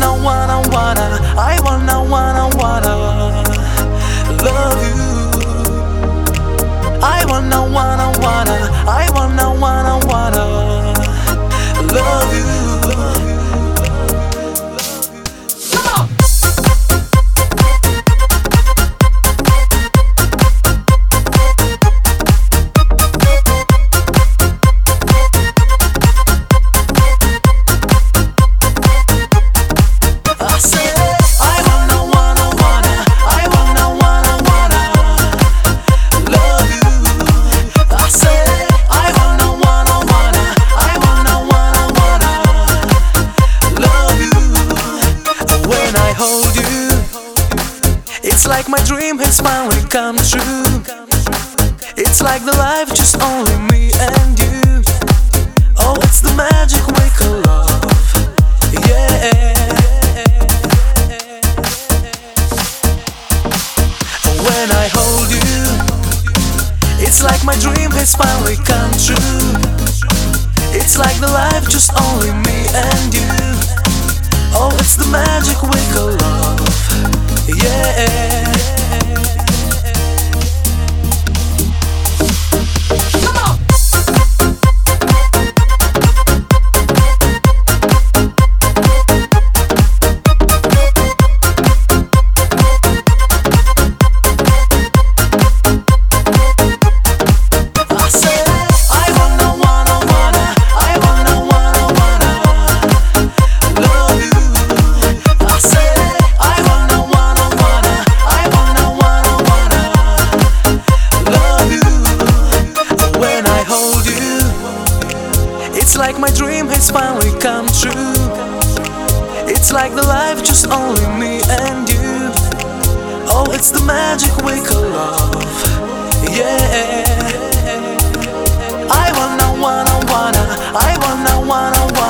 love you. I wanna love you. It's like my dream has finally come true. It's like the life just only me and you. Oh, it's the magic we call love. Yeah. When I hold you, it's like my dream has finally come true. It's like the life just only me and you. Oh, it's the magic we call love. Yeah. It's like my dream has finally come true. It's like the life just only me and you. Oh, it's the magic we call love. Yeah. I wanna